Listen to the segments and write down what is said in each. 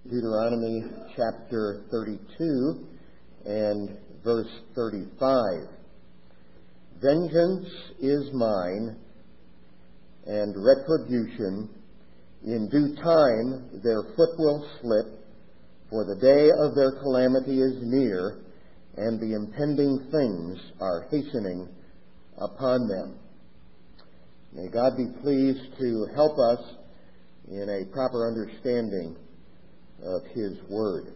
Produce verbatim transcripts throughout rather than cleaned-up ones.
Deuteronomy chapter thirty-two and verse thirty-five. Vengeance is mine, and retribution. In due time their foot will slip, for the day of their calamity is near, and the impending things are hastening upon them. May God be pleased to help us in a proper understanding of His Word.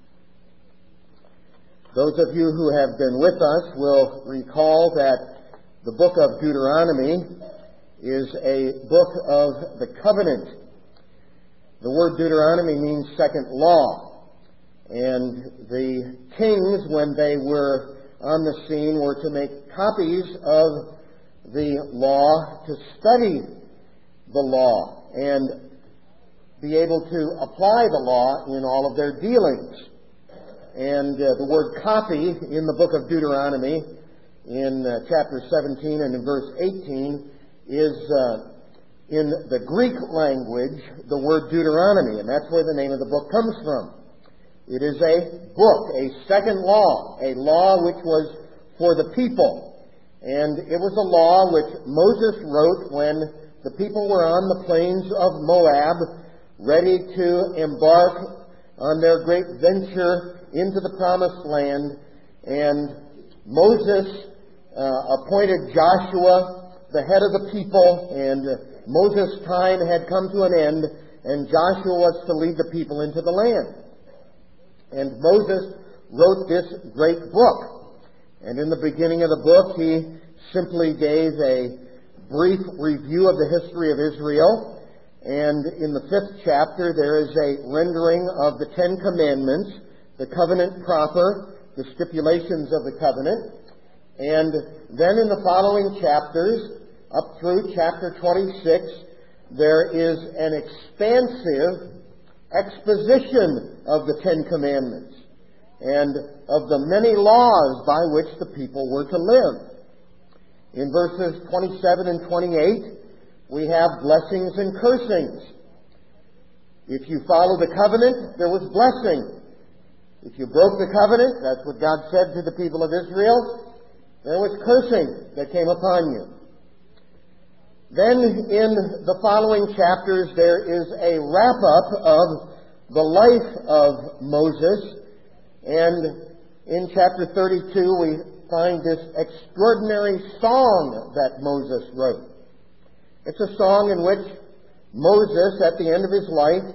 Those of you who have been with us will recall that the book of Deuteronomy is a book of the covenant. The word Deuteronomy means second law, and the kings, when they were on the scene, were to make copies of the law, to study the law, and be able to apply the law in all of their dealings. And uh, the word copy in the book of Deuteronomy in uh, chapter seventeen and in verse eighteen is uh, in the Greek language the word Deuteronomy, and that's where the name of the book comes from. It is a book, a second law, a law which was for the people. And it was a law which Moses wrote when the people were on the plains of Moab, ready to embark on their great venture into the promised land. And Moses uh, appointed Joshua the head of the people, and uh, Moses' time had come to an end, and Joshua was to lead the people into the land. And Moses wrote this great book. And in the beginning of the book, he simply gave a brief review of the history of Israel. And in the fifth chapter, there is a rendering of the Ten Commandments, the covenant proper, the stipulations of the covenant. And then in the following chapters, up through chapter twenty-six, there is an expansive exposition of the Ten Commandments and of the many laws by which the people were to live. In verses twenty-seven and twenty-eight, we have blessings and cursings. If you follow the covenant, there was blessing. If you broke the covenant, that's what God said to the people of Israel, there was cursing that came upon you. Then in the following chapters, there is a wrap-up of the life of Moses. And in chapter thirty-two, we find this extraordinary song that Moses wrote. It's a song in which Moses, at the end of his life,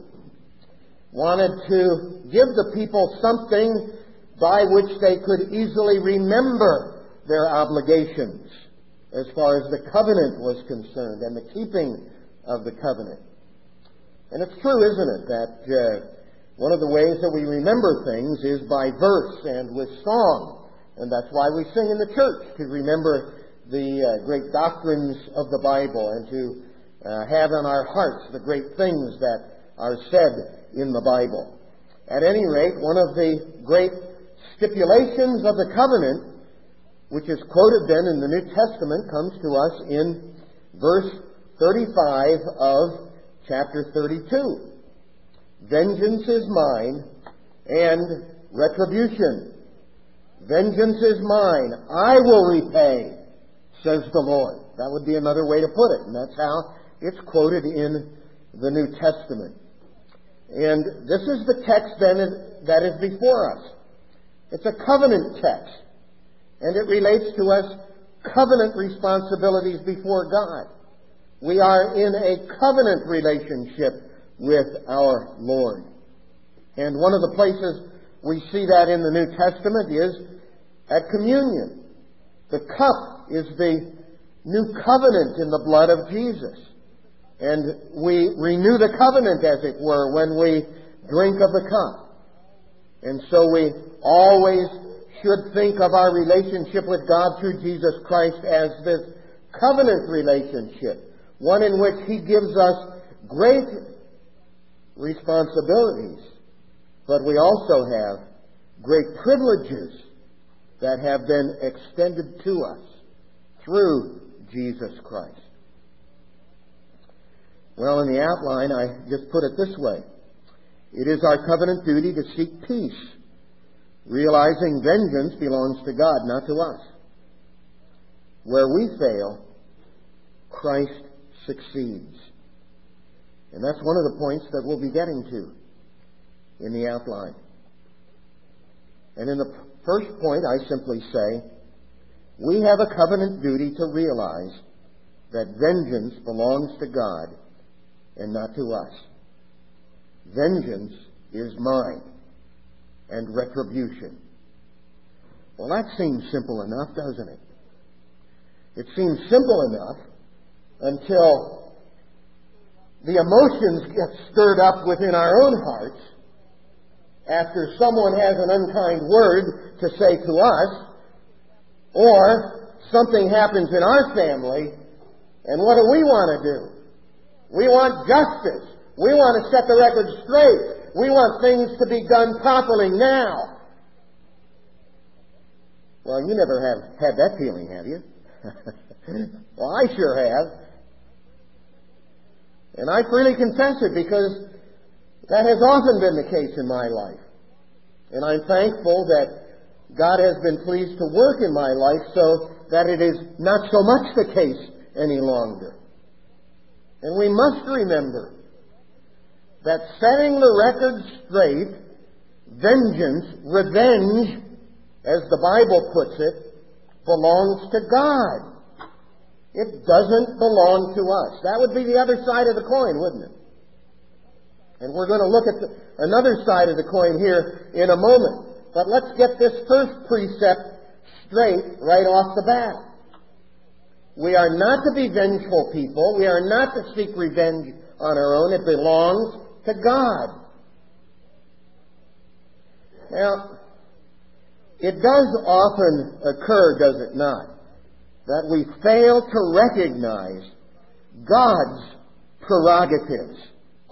wanted to give the people something by which they could easily remember their obligations as far as the covenant was concerned and the keeping of the covenant. And it's true, isn't it, that uh, one of the ways that we remember things is by verse and with song. And that's why we sing in the church, to remember the uh, great doctrines of the Bible and to uh, have in our hearts the great things that are said in the Bible. At any rate, one of the great stipulations of the covenant, which is quoted then in the New Testament, comes to us in verse thirty-five of chapter thirty-two. Vengeance is mine, and retribution. Vengeance is mine, I will repay, says the Lord. That would be another way to put it, and that's how it's quoted in the New Testament. And this is the text then that is before us. It's a covenant text, and it relates to us covenant responsibilities before God. We are in a covenant relationship with our Lord. And one of the places we see that in the New Testament is at communion. The cup is the new covenant in the blood of Jesus. And we renew the covenant, as it were, when we drink of the cup. And so we always should think of our relationship with God through Jesus Christ as this covenant relationship, one in which He gives us great responsibilities, but we also have great privileges that have been extended to us through Jesus Christ. Well, in the outline, I just put it this way. It is our covenant duty to seek peace, realizing vengeance belongs to God, not to us. Where we fail, Christ succeeds. And that's one of the points that we'll be getting to in the outline. And in the first point, I simply say, we have a covenant duty to realize that vengeance belongs to God and not to us. Vengeance is mine and retribution. Well, that seems simple enough, doesn't it? It seems simple enough until the emotions get stirred up within our own hearts after someone has an unkind word to say to us, or something happens in our family, and what do we want to do? We want justice. We want to set the record straight. We want things to be done properly now. Well, you never have had that feeling, have you? Well, I sure have. And I freely confess it because that has often been the case in my life. And I'm thankful that God has been pleased to work in my life so that it is not so much the case any longer. And we must remember that setting the record straight, vengeance, revenge, as the Bible puts it, belongs to God. It doesn't belong to us. That would be the other side of the coin, wouldn't it? And we're going to look at the, another side of the coin here in a moment. But let's get this first precept straight right off the bat. We are not to be vengeful people. We are not to seek revenge on our own. It belongs to God. Now, it does often occur, does it not, that we fail to recognize God's prerogatives.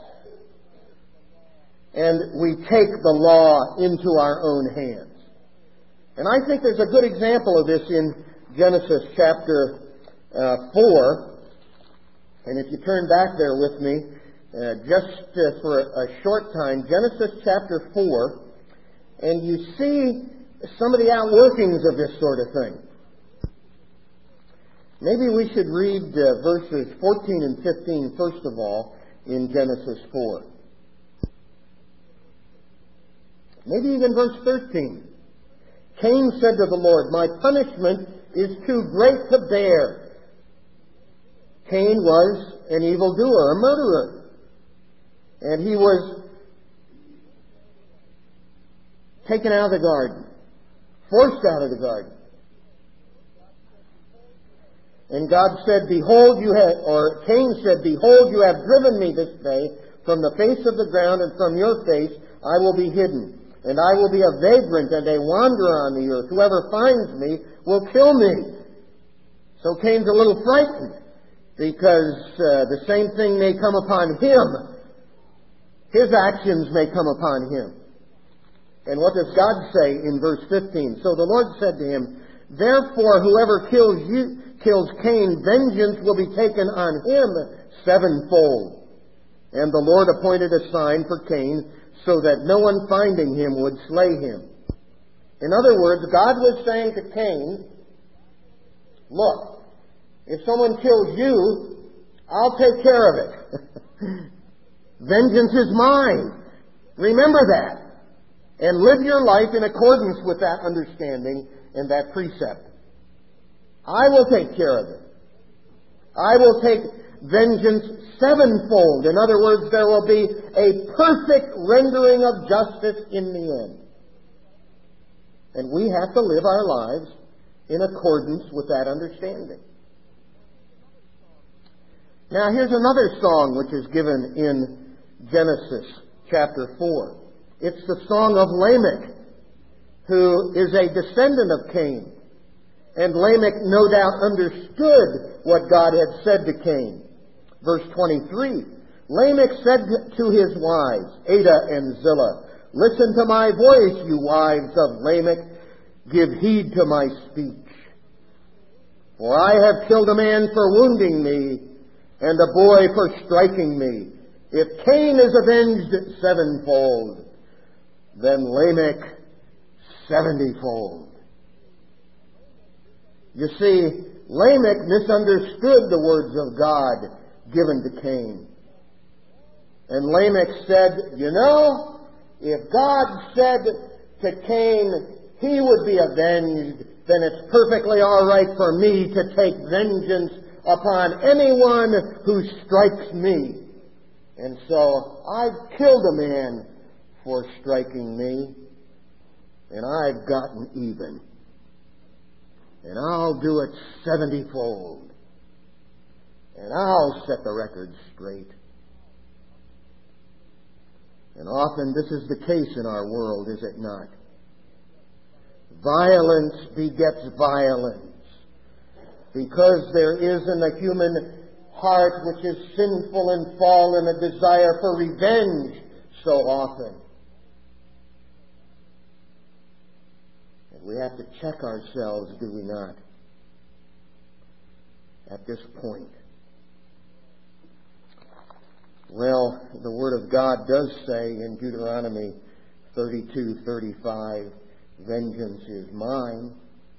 And we take the law into our own hands. And I think there's a good example of this in Genesis chapter uh, four. And if you turn back there with me, uh, just uh, for a, a short time, Genesis chapter four, and you see some of the outworkings of this sort of thing. Maybe we should read uh, verses fourteen and fifteen first of all in Genesis four. Maybe even verse thirteen. Cain said to the Lord, "My punishment is too great to bear." Cain was an evildoer, a murderer. And he was taken out of the garden, forced out of the garden. And God said, "Behold, you have," or Cain said, "Behold, you have driven me this day from the face of the ground, and from your face I will be hidden. And I will be a vagrant and a wanderer on the earth. Whoever finds me will kill me." So Cain's a little frightened because uh, the same thing may come upon him. His actions may come upon him. And what does God say in verse fifteen? "So the Lord said to him, Therefore whoever kills you, kills Cain, vengeance will be taken on him sevenfold. And the Lord appointed a sign for Cain, so that no one finding him would slay him." In other words, God was saying to Cain, look, if someone kills you, I'll take care of it. Vengeance is mine. Remember that. And live your life in accordance with that understanding and that precept. I will take care of it. I will take vengeance sevenfold. In other words, there will be a perfect rendering of justice in the end. And we have to live our lives in accordance with that understanding. Now, here's another song which is given in Genesis chapter four. It's the song of Lamech, who is a descendant of Cain. And Lamech no doubt understood what God had said to Cain. Verse twenty-three, Lamech said to his wives, Adah and Zillah, "Listen to my voice, you wives of Lamech. Give heed to my speech. For I have killed a man for wounding me, and a boy for striking me. If Cain is avenged sevenfold, then Lamech seventyfold. You see, Lamech misunderstood the words of God given to Cain. And Lamech said, you know, if God said to Cain he would be avenged, then it's perfectly all right for me to take vengeance upon anyone who strikes me. And so I've killed a man for striking me, and I've gotten even. And I'll do it seventyfold. And I'll set the record straight. And often this is the case in our world, is it not? Violence begets violence, because there is in the human heart, which is sinful and fallen, a desire for revenge so often. And we have to check ourselves, do we not, at this point. Well, the Word of God does say in Deuteronomy thirty-two thirty-five, vengeance is mine.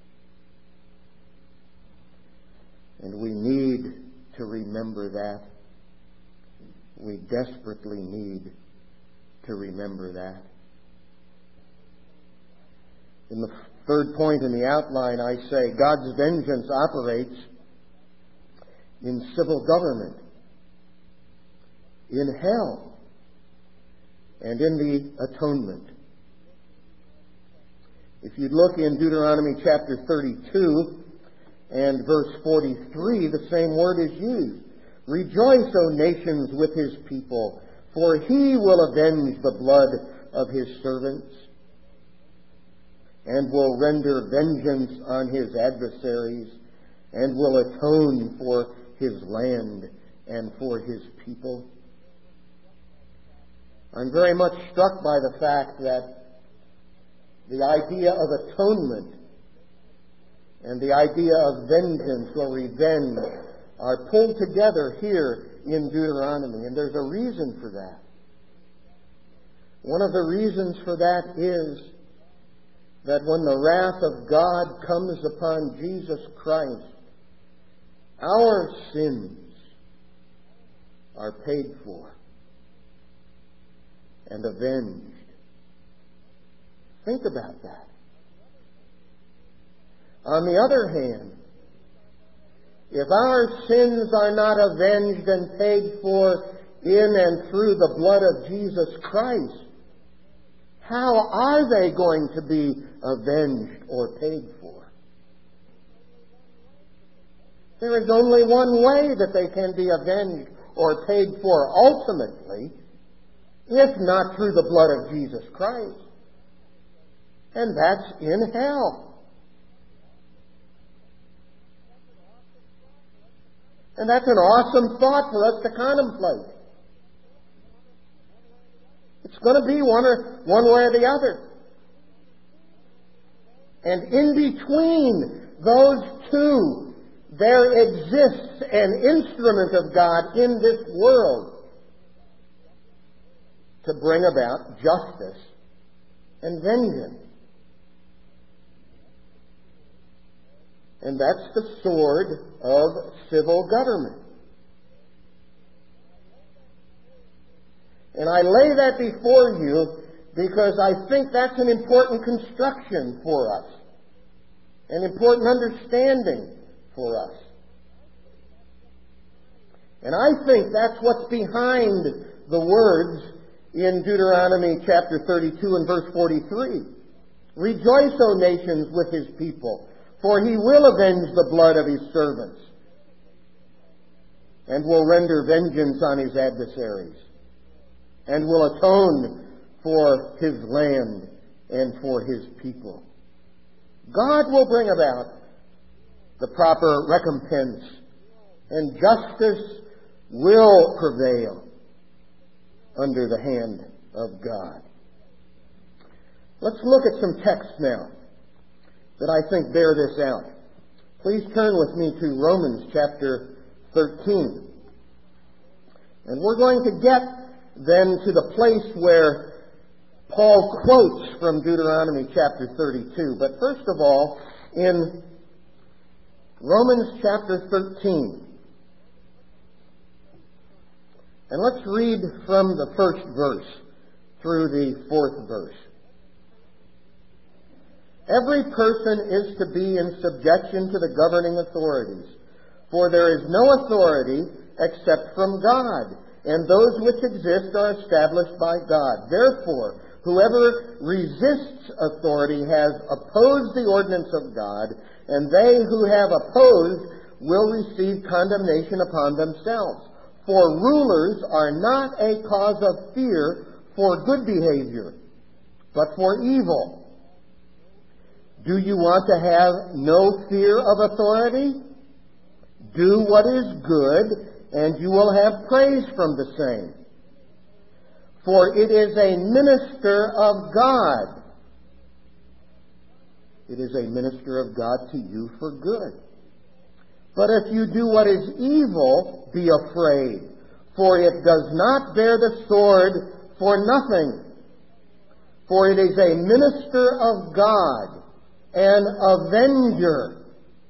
And we need to remember that. We desperately need to remember that. In the third point in the outline, I say God's vengeance operates in civil government, in hell, and in the atonement. If you look in Deuteronomy chapter thirty-two and verse forty-three, the same word is used. Rejoice, O nations, with his people, for he will avenge the blood of his servants, and will render vengeance on his adversaries, and will atone for his land and for his people. I'm very much struck by the fact that the idea of atonement and the idea of vengeance or revenge are pulled together here in Deuteronomy, and there's a reason for that. One of the reasons for that is that when the wrath of God comes upon Jesus Christ, our sins are paid for and avenged. Think about that. On the other hand, if our sins are not avenged and paid for in and through the blood of Jesus Christ, how are they going to be avenged or paid for? There is only one way that they can be avenged or paid for ultimately, if not through the blood of Jesus Christ. And that's in hell. And that's an awesome thought for us to contemplate. It's going to be one or one way or the other. And in between those two, there exists an instrument of God in this world to bring about justice and vengeance. And that's the sword of civil government. And I lay that before you because I think that's an important construction for us, an important understanding for us. And I think that's what's behind the words in Deuteronomy chapter thirty-two and verse forty-three. Rejoice, O nations, with his people, for he will avenge the blood of his servants, and will render vengeance on his adversaries, and will atone for his land and for his people. God will bring about the proper recompense, and justice will prevail under the hand of God. Let's look at some texts now that I think bear this out. Please turn with me to Romans chapter thirteen. And we're going to get then to the place where Paul quotes from Deuteronomy chapter thirty-two. But first of all, in Romans chapter thirteen, and let's read from the first verse through the fourth verse. Every person is to be in subjection to the governing authorities, for there is no authority except from God, and those which exist are established by God. Therefore, whoever resists authority has opposed the ordinance of God, and they who have opposed will receive condemnation upon themselves. For rulers are not a cause of fear for good behavior, but for evil. Do you want to have no fear of authority? Do what is good, and you will have praise from the same. For it is a minister of God. It is a minister of God to you for good. But if you do what is evil, be afraid, for it does not bear the sword for nothing. For it is a minister of God, an avenger,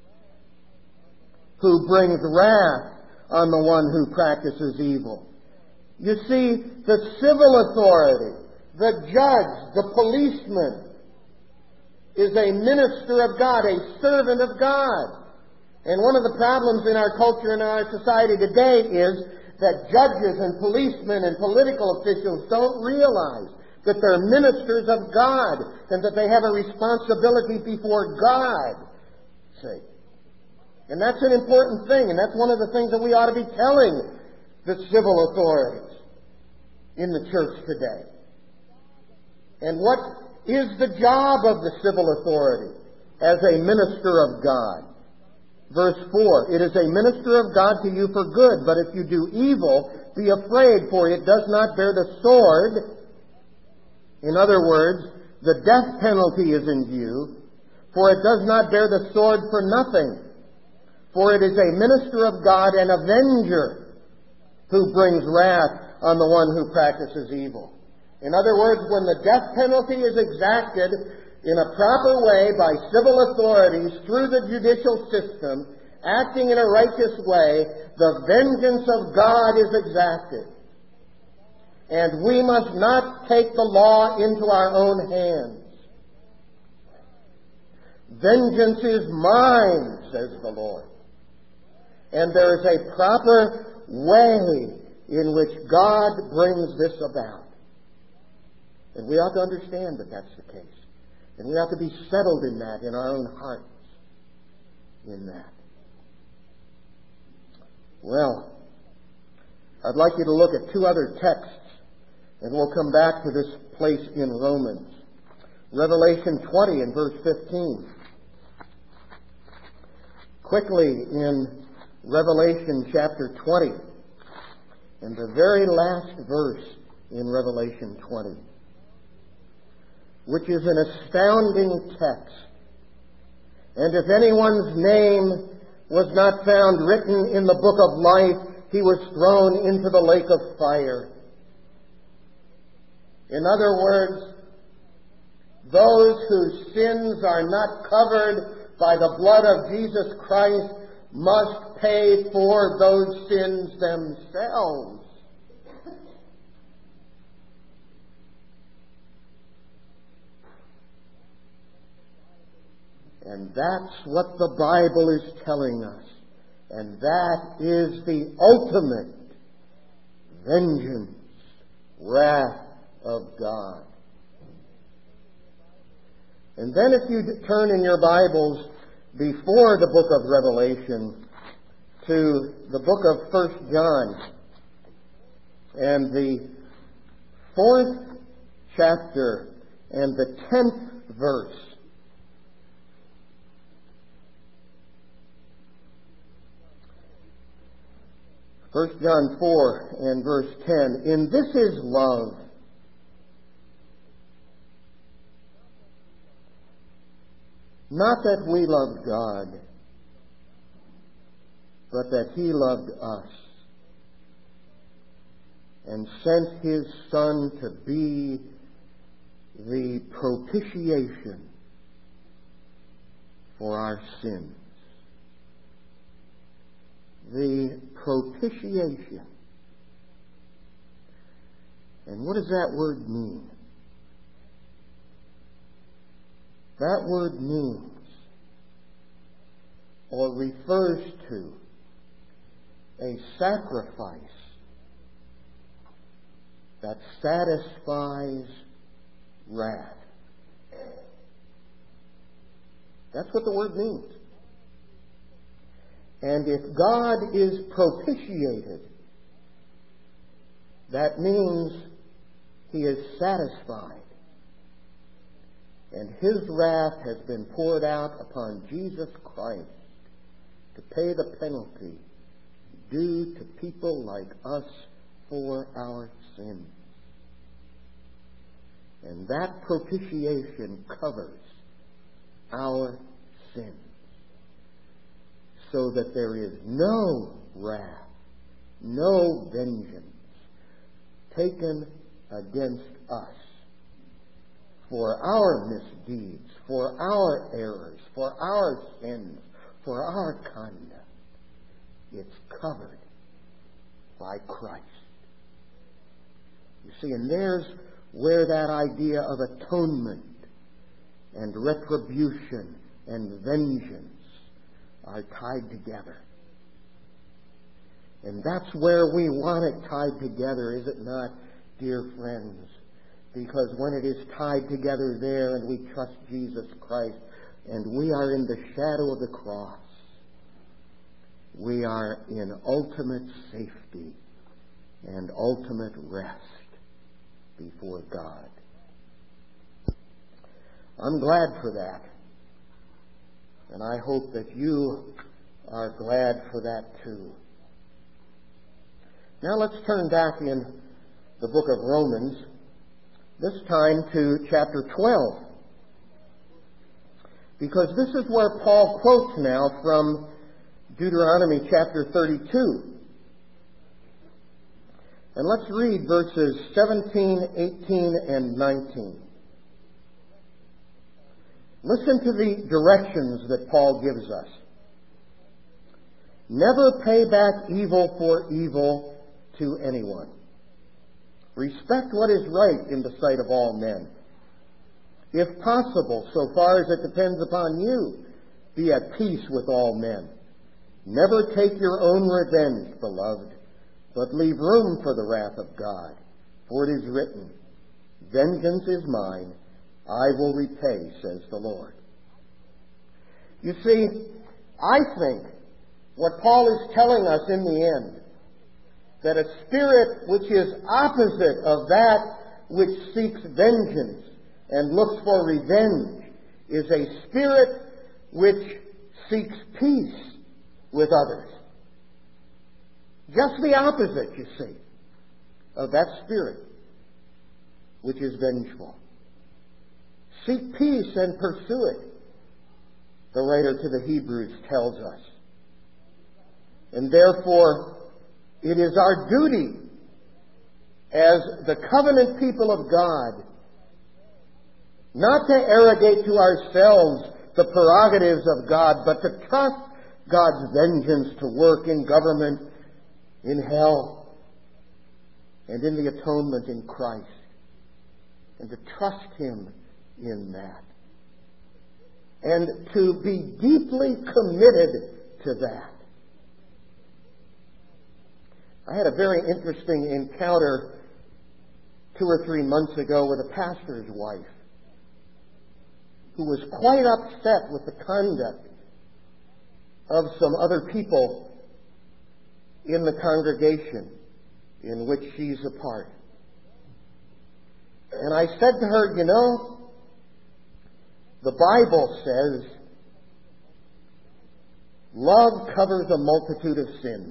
who brings wrath on the one who practices evil. You see, the civil authority, the judge, the policeman, is a minister of God, a servant of God. And one of the problems in our culture and our society today is that judges and policemen and political officials don't realize that they're ministers of God and that they have a responsibility before God. See? And that's an important thing, and that's one of the things that we ought to be telling the civil authorities in the church today. And what is the job of the civil authority as a minister of God? Verse four, it is a minister of God to you for good, but if you do evil, be afraid, for it does not bear the sword. In other words, the death penalty is in view, for it does not bear the sword for nothing. For it is a minister of God, an avenger, who brings wrath on the one who practices evil. In other words, when the death penalty is exacted in a proper way by civil authorities through the judicial system, acting in a righteous way, the vengeance of God is exacted. And we must not take the law into our own hands. Vengeance is mine, says the Lord. And there is a proper way in which God brings this about. And we ought to understand that that's the case. And we ought to be settled in that, in our own hearts, in that. Well, I'd like you to look at two other texts, and we'll come back to this place in Romans. Revelation twenty and verse fifteen. Quickly in Revelation chapter twenty, and the very last verse in Revelation twenty, which is an astounding text. And if anyone's name was not found written in the book of life, he was thrown into the lake of fire. In other words, those whose sins are not covered by the blood of Jesus Christ must pay for those sins themselves. And that's what the Bible is telling us. And that is the ultimate vengeance, wrath of God. And then if you turn in your Bibles before the book of Revelation to the book of First John and the fourth chapter and the tenth verse. First John four and verse ten. In this is love. Not that we loved God, but that He loved us and sent His Son to be the propitiation for our sins. The propitiation. And what does that word mean? That word means, or refers to, a sacrifice that satisfies wrath. That's what the word means. And if God is propitiated, that means He is satisfied. And His wrath has been poured out upon Jesus Christ to pay the penalty due to people like us for our sins. And that propitiation covers our sins, so that there is no wrath, no vengeance taken against us for our misdeeds, for our errors, for our sins, for our conduct. It's covered by Christ. You see, and there's where that idea of atonement and retribution and vengeance are tied together. And that's where we want it tied together, is it not, dear friends? Because when it is tied together there and we trust Jesus Christ and we are in the shadow of the cross, we are in ultimate safety and ultimate rest before God. I'm glad for that. And I hope that you are glad for that too. Now let's turn back in the book of Romans, this time to chapter twelve. Because this is where Paul quotes now from Deuteronomy chapter thirty-two. And let's read verses seventeen, eighteen, and nineteen. Listen to the directions that Paul gives us. Never pay back evil for evil to anyone. Respect what is right in the sight of all men. If possible, so far as it depends upon you, be at peace with all men. Never take your own revenge, beloved, but leave room for the wrath of God. For it is written, vengeance is mine, I will repay, says the Lord. You see, I think what Paul is telling us in the end, that a spirit which is opposite of that which seeks vengeance and looks for revenge is a spirit which seeks peace with others. Just the opposite, you see, of that spirit which is vengeful. Seek peace and pursue it, the writer to the Hebrews tells us. And therefore, it is our duty as the covenant people of God not to arrogate to ourselves the prerogatives of God, but to trust God's vengeance to work in government, in hell, and in the atonement in Christ, and to trust Him in that, and to be deeply committed to that. I had a very interesting encounter two or three months ago with a pastor's wife who was quite upset with the conduct of some other people in the congregation in which she's a part. And I said to her, you know, the Bible says, love covers a multitude of sins.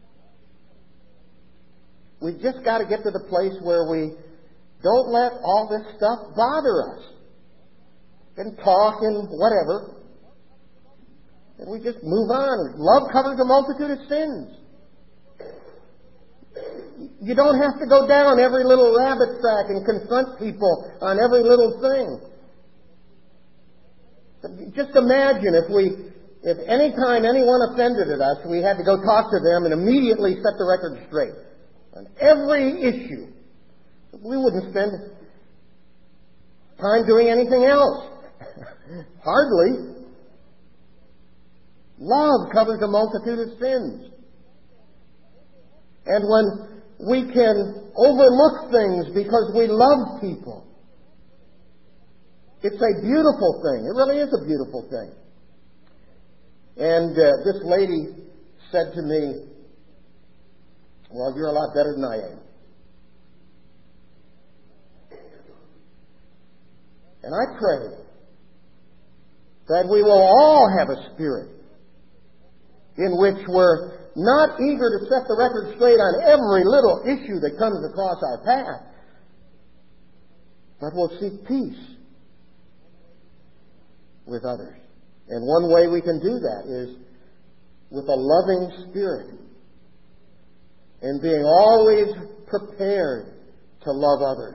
We've just got to get to the place where we don't let all this stuff bother us and talk and whatever. And we just move on. Love covers a multitude of sins. You don't have to go down every little rabbit track and confront people on every little thing. Just imagine if we, if any time anyone offended us, we had to go talk to them and immediately set the record straight on every issue. We wouldn't spend time doing anything else. Hardly. Love covers a multitude of sins. And when we can overlook things because we love people, it's a beautiful thing. It really is a beautiful thing. And uh, this lady said to me, well, you're a lot better than I am. And I pray that we will all have a spirit in which we're not eager to set the record straight on every little issue that comes across our path, but we'll seek peace with others. And one way we can do that is with a loving spirit and being always prepared to love others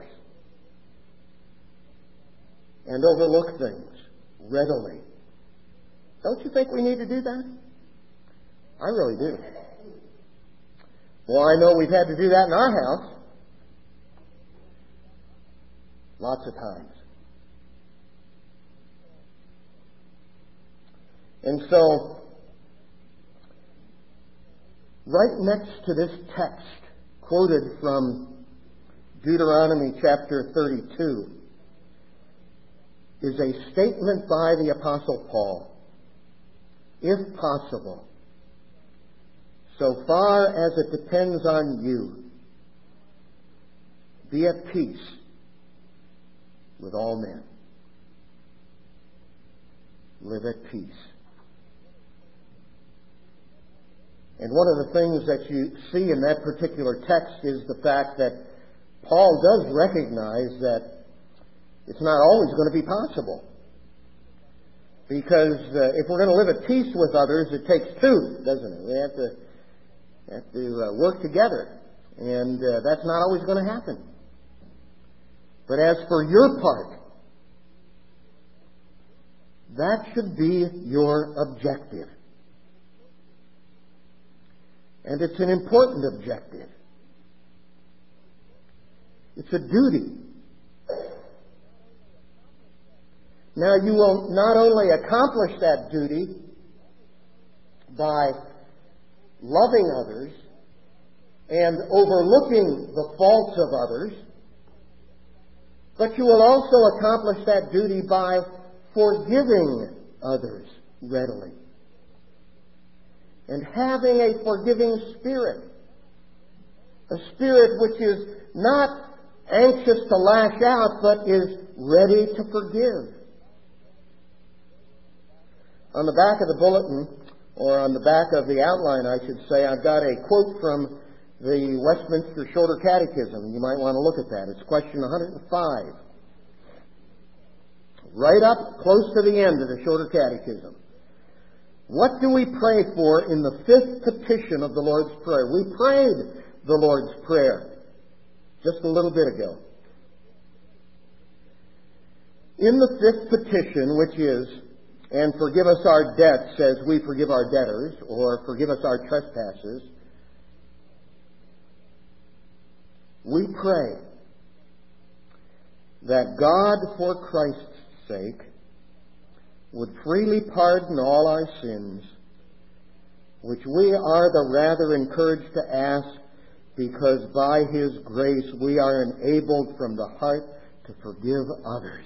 and overlook things readily. Don't you think we need to do that? I really do. Well, I know we've had to do that in our house lots of times. And so, right next to this text quoted from Deuteronomy chapter thirty-two is a statement by the Apostle Paul. If possible, so far as it depends on you, be at peace with all men. Live at peace. And one of the things that you see in that particular text is the fact that Paul does recognize that it's not always going to be possible. Because uh, if we're going to live at peace with others, it takes two, doesn't it? We have to have to uh, work together. And uh, that's not always going to happen. But as for your part, that should be your objective. And it's an important objective. It's a duty. Now, you will not only accomplish that duty by loving others and overlooking the faults of others, but you will also accomplish that duty by forgiving others readily and having a forgiving spirit, a spirit which is not anxious to lash out but is ready to forgive. On the back of the bulletin, or on the back of the outline, I should say, I've got a quote from the Westminster Shorter Catechism. You might want to look at that. It's question one hundred five. Right up close to the end of the Shorter Catechism. What do we pray for in the fifth petition of the Lord's Prayer? We prayed the Lord's Prayer just a little bit ago. In the fifth petition, which is, and forgive us our debts as we forgive our debtors, or forgive us our trespasses, we pray that God, for Christ's sake, would freely pardon all our sins, which we are the rather encouraged to ask, because by His grace we are enabled from the heart to forgive others.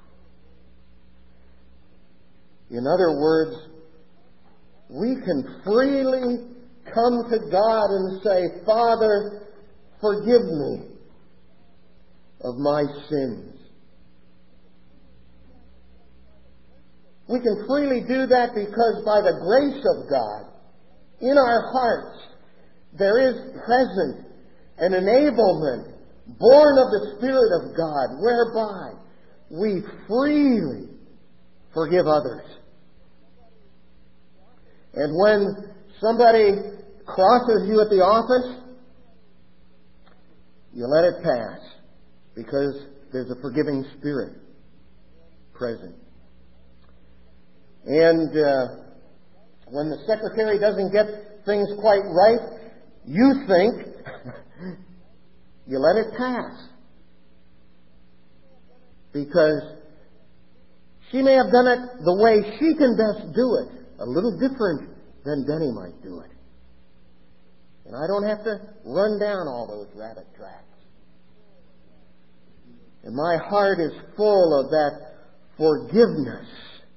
In other words, we can freely come to God and say, Father, forgive me of my sins. We can freely do that because by the grace of God, in our hearts, there is present an enablement born of the Spirit of God, whereby we freely forgive others. And when somebody crosses you at the office, You let it pass because there's a forgiving spirit present. And uh, when the secretary doesn't get things quite right, you think you let it pass. Because she may have done it the way she can best do it, a little different than Denny might do it. And I don't have to run down all those rabbit tracks. And my heart is full of that forgiveness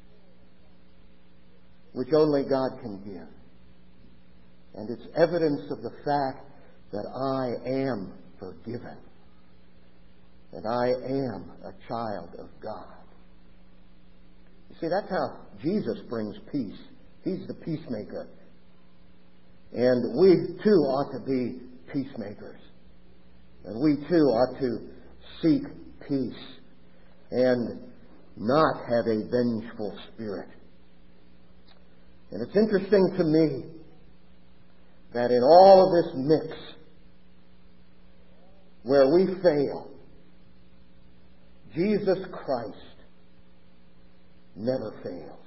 which only God can give. And it's evidence of the fact that I am forgiven. That I am a child of God. You see, that's how Jesus brings peace. He's the peacemaker. And we too ought to be peacemakers. And we too ought to seek peace and not have a vengeful spirit. And it's interesting to me that in all of this mix, where we fail, Jesus Christ never fails.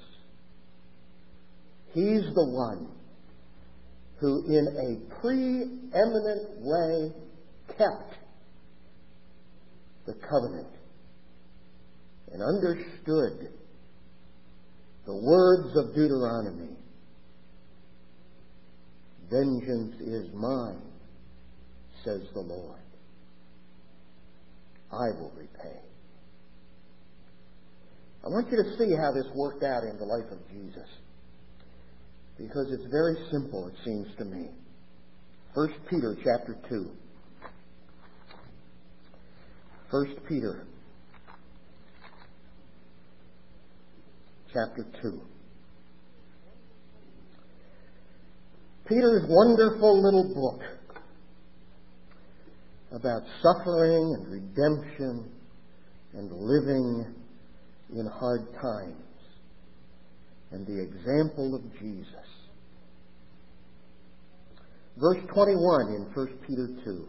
He's the one who in a preeminent way kept the covenant and understood the words of Deuteronomy. Vengeance is mine, says the Lord. I will repay. I want you to see how this worked out in the life of Jesus. Because it's very simple, it seems to me. First Peter chapter two. First Peter chapter two. Peter's wonderful little book about suffering and redemption and living in hard times and the example of Jesus. Verse twenty-one in First Peter two.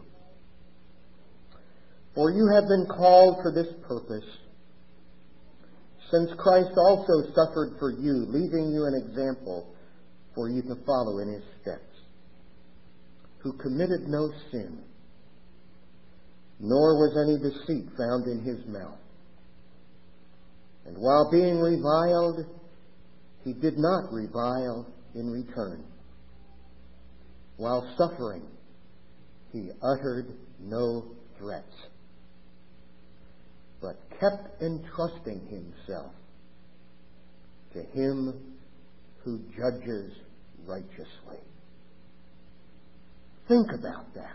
For you have been called for this purpose, since Christ also suffered for you, leaving you an example for you to follow in his steps, who committed no sin, nor was any deceit found in his mouth. And while being reviled, he did not revile in return. While suffering, he uttered no threats, but kept entrusting himself to him who judges righteously. Think about that.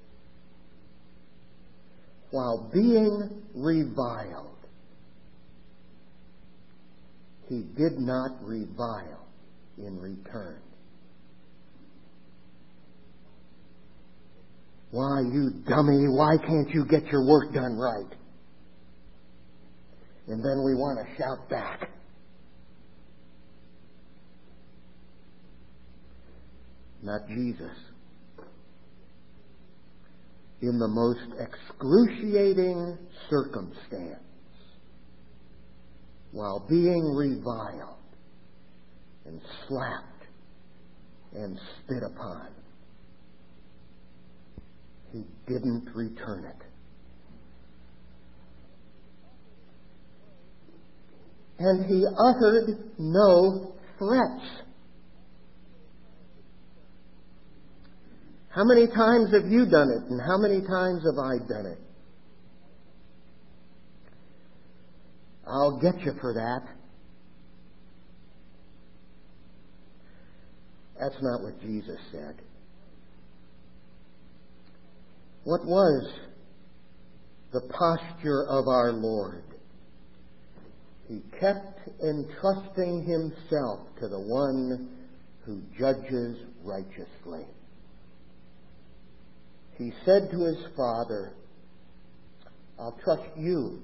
While being reviled, he did not revile in return. Why, you dummy, why can't you get your work done right? And then we want to shout back. Not Jesus. In the most excruciating circumstance, while being reviled and slapped and spit upon, he didn't return it. And he uttered no threats. How many times have you done it, and how many times have I done it? I'll get you for that. That's not what Jesus said. What was the posture of our Lord? He kept entrusting himself to the one who judges righteously. He said to his Father, I'll trust you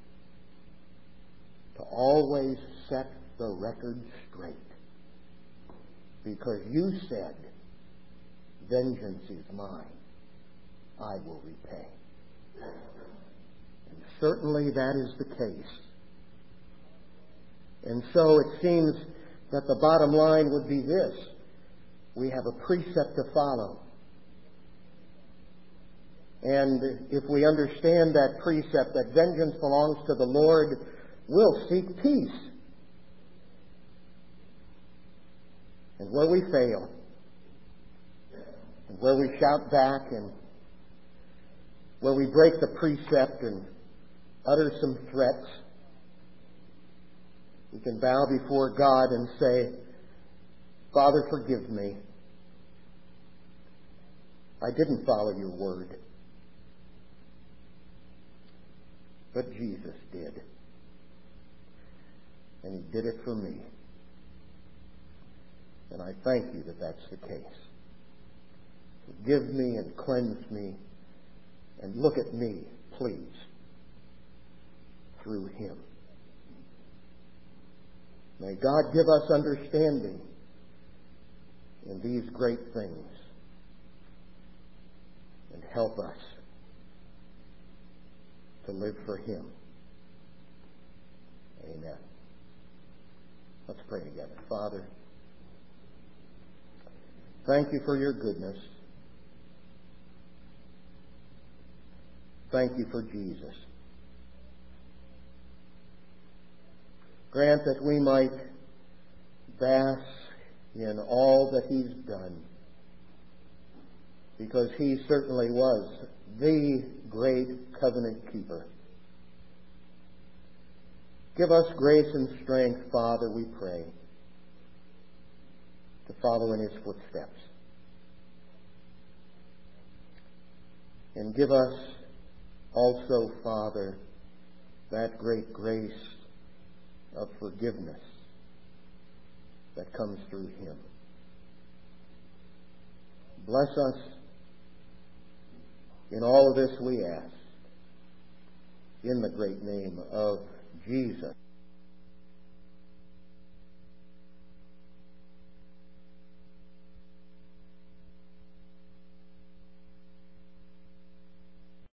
to always set the record straight, because you said, vengeance is mine, I will repay. And certainly that is the case. And so it seems that the bottom line would be this. We have a precept to follow. And if we understand that precept, that vengeance belongs to the Lord, we'll seek peace. And where we fail, and where we shout back, and where we break the precept and utter some threats, we can bow before God and say, Father, forgive me. I didn't follow your word. But Jesus did. And he did it for me. And I thank you that that's the case. Forgive me and cleanse me and look at me, please, through him. May God give us understanding in these great things and help us to live for him. Amen. Let's pray together. Father, thank you for your goodness. Thank you for Jesus. Grant that we might bask in all that he's done, because he certainly was the great covenant keeper. Give us grace and strength, Father, we pray, to follow in his footsteps. And give us also, Father, that great grace of forgiveness that comes through him. Bless us in all of this, we ask, in the great name of Jesus.